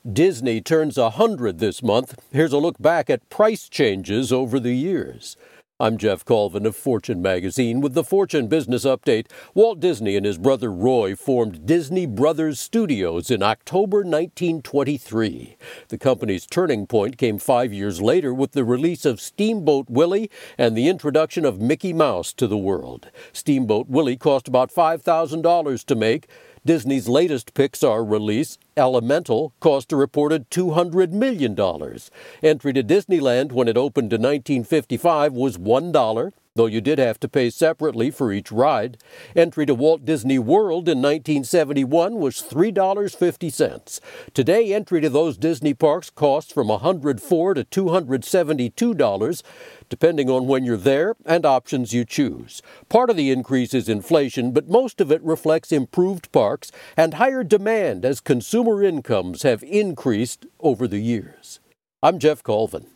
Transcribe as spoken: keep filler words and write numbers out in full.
Disney turns one hundred this month. Here's a look back at price changes over the years. I'm Jeff Colvin of Fortune Magazine with the Fortune Business Update. Walt Disney and his brother Roy formed Disney Brothers Studios in October nineteen twenty-three. The company's turning point came five years later with the release of Steamboat Willie and the introduction of Mickey Mouse to the world. Steamboat Willie cost about five thousand dollars to make. Disney's latest Pixar release, Elemental, cost a reported two hundred million dollars. Entry to Disneyland when it opened in nineteen fifty-five was one dollar, though you did have to pay separately for each ride. Entry to Walt Disney World in nineteen seventy-one was three dollars and fifty cents. Today, entry to those Disney parks costs from one hundred four dollars to two hundred seventy-two dollars, depending on when you're there and options you choose. Part of the increase is inflation, but most of it reflects improved parks and higher demand as consumer incomes have increased over the years. I'm Jeff Colvin.